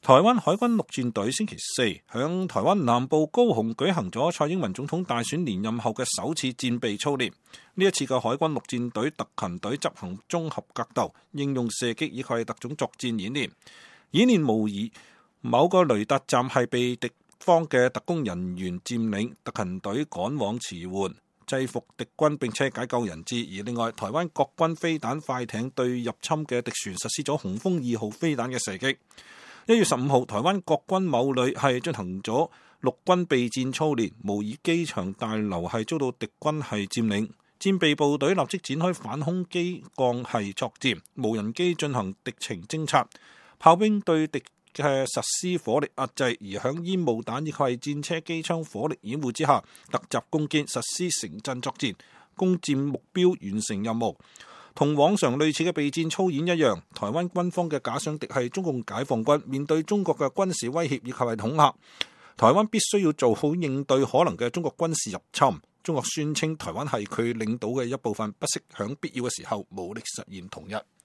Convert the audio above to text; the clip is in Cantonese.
台灣海軍陸戰隊星期四響台灣南部高雄舉行咗蔡英文總統大選連任後嘅首次戰備操練。呢一次嘅海軍陸戰隊特勤隊執行綜合格鬥、應用射擊以及特種作戰演練。演練模擬某個雷達站係被敵方嘅特工人員佔領，特勤隊趕往馳援，制服敵軍並且解救人質。而另外，台灣國軍飛彈快艇對入侵嘅敵船實施咗雄風2號飛彈嘅射擊。1月15號，台灣國軍某旅係進行咗陸軍備戰操練，模擬機場大樓係遭到敵軍係佔領，戰備部隊立即展開反空機降係作戰，無人機進行敵情偵察，炮兵對敵嘅實施火力壓制，而響煙霧彈以及戰車機槍火力掩護之下，突襲攻堅，實施城鎮作戰，攻佔目標，完成任務。同往常類似嘅備戰操演一樣，台灣軍方嘅假想敵係中共解放軍，面對中國嘅軍事威脅以及係恐嚇，台灣必須要做好應對可能嘅中國軍事入侵。中國宣稱台灣係佢領土嘅一部分，不惜響必要嘅時候武力實現統一。